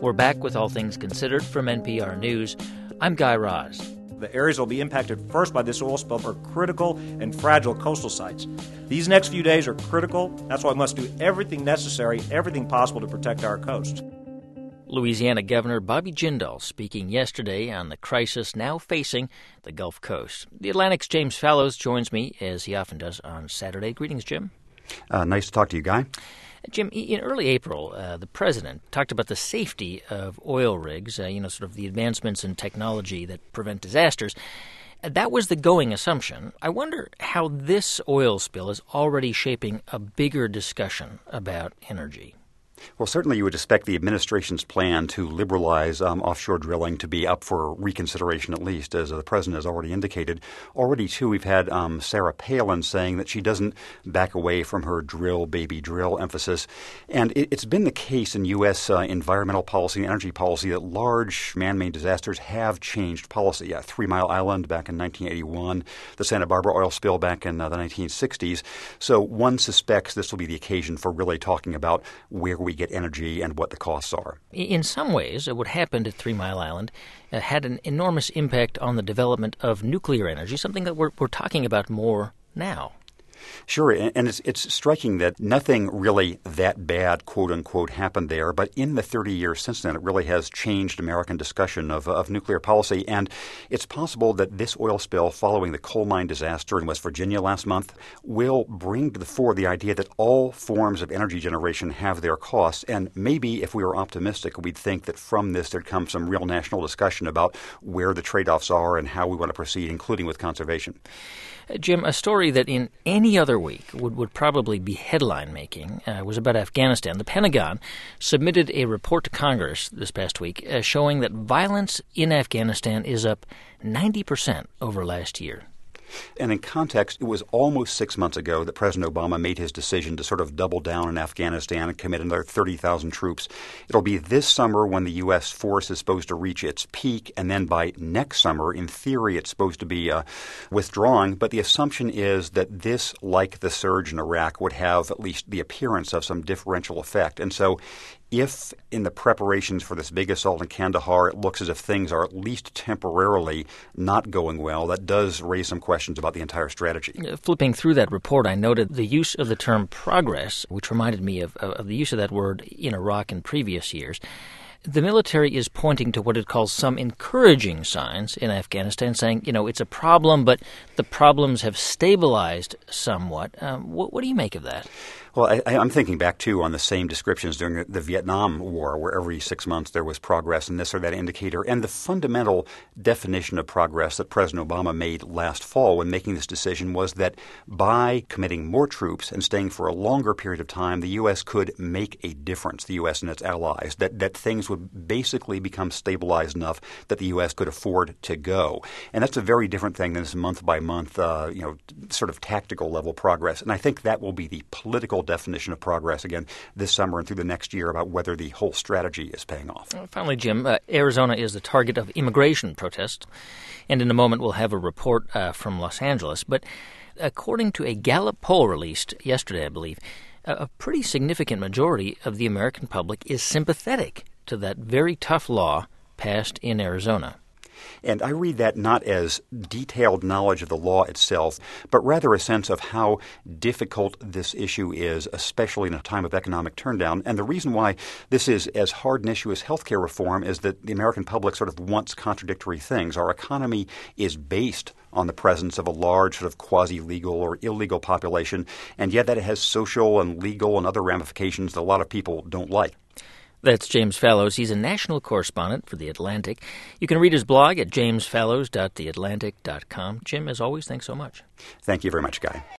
We're back with All Things Considered from NPR News. I'm Guy Raz. The areas that will be impacted first by this oil spill are critical and fragile coastal sites. These next few days are critical. That's why we must do everything necessary, everything possible to protect our coast. Louisiana Governor Bobby Jindal speaking yesterday on the crisis now facing the Gulf Coast. The Atlantic's James Fallows joins me, as he often does on Saturday. Greetings, Jim. Nice to talk to you, Guy. Jim, in early April, the president talked about the safety of oil rigs, sort of the advancements in technology that prevent disasters. That was the going assumption. I wonder how this oil spill is already shaping a bigger discussion about energy. Well, certainly you would expect the administration's plan to liberalize offshore drilling to be up for reconsideration, at least, as the president has already indicated. Already, too, we've had Sarah Palin saying that she doesn't back away from her drill, baby, drill emphasis. And it's been the case in U.S. Environmental policy and energy policy that large man-made disasters have changed policy. 3 Mile Island back in 1981, the Santa Barbara oil spill back in the 1960s. So one suspects this will be the occasion for really talking about where we get energy and what the costs are. In some ways, what happened at 3 Mile Island had an enormous impact on the development of nuclear energy, something that we're talking about more now. Sure, and it's striking that nothing really that bad, quote-unquote, happened there, but in the 30 years since then, it really has changed American discussion of nuclear policy, and it's possible that this oil spill following the coal mine disaster in West Virginia last month will bring to the fore the idea that all forms of energy generation have their costs, and maybe if we were optimistic, we'd think that from this there'd come some real national discussion about where the trade-offs are and how we want to proceed, including with conservation. Jim, a story that in any other week would probably be headline-making was about Afghanistan. The Pentagon submitted a report to Congress this past week showing that violence in Afghanistan is up 90% over last year. And in context, it was almost 6 months ago that President Obama made his decision to sort of double down in Afghanistan and commit another 30,000 troops. It'll be this summer when the U.S. force is supposed to reach its peak, and then by next summer, in theory, it's supposed to be withdrawing. But the assumption is that this, like the surge in Iraq, would have at least the appearance of some differential effect. And so if in the preparations for this big assault in Kandahar, it looks as if things are at least temporarily not going well, that does raise some questions about the entire strategy. Flipping through that report, I noted the use of the term progress, which reminded me of the use of that word in Iraq in previous years. The military is pointing to what it calls some encouraging signs in Afghanistan, saying, it's a problem, but the problems have stabilized somewhat. What do you make of that? Well, I'm thinking back, too, on the same descriptions during the Vietnam War, where every 6 months there was progress in this or that indicator. And the fundamental definition of progress that President Obama made last fall when making this decision was that by committing more troops and staying for a longer period of time, the U.S. could make a difference, the U.S. and its allies, that things would basically become stabilized enough that the U.S. could afford to go. And that's a very different thing than this month-by-month, sort of tactical level progress. And I think that will be the political definition of progress again this summer and through the next year about whether the whole strategy is paying off. Finally, Jim, Arizona is the target of immigration protests, and in a moment we'll have a report from Los Angeles. But according to a Gallup poll released yesterday, I believe, a pretty significant majority of the American public is sympathetic to that very tough law passed in Arizona. And I read that not as detailed knowledge of the law itself, but rather a sense of how difficult this issue is, especially in a time of economic turndown. And the reason why this is as hard an issue as healthcare reform is that the American public sort of wants contradictory things. Our economy is based on the presence of a large sort of quasi-legal or illegal population, and yet that it has social and legal and other ramifications that a lot of people don't like. That's James Fallows. He's a national correspondent for The Atlantic. You can read his blog at jamesfallows.theatlantic.com. Jim, as always, thanks so much. Thank you very much, Guy.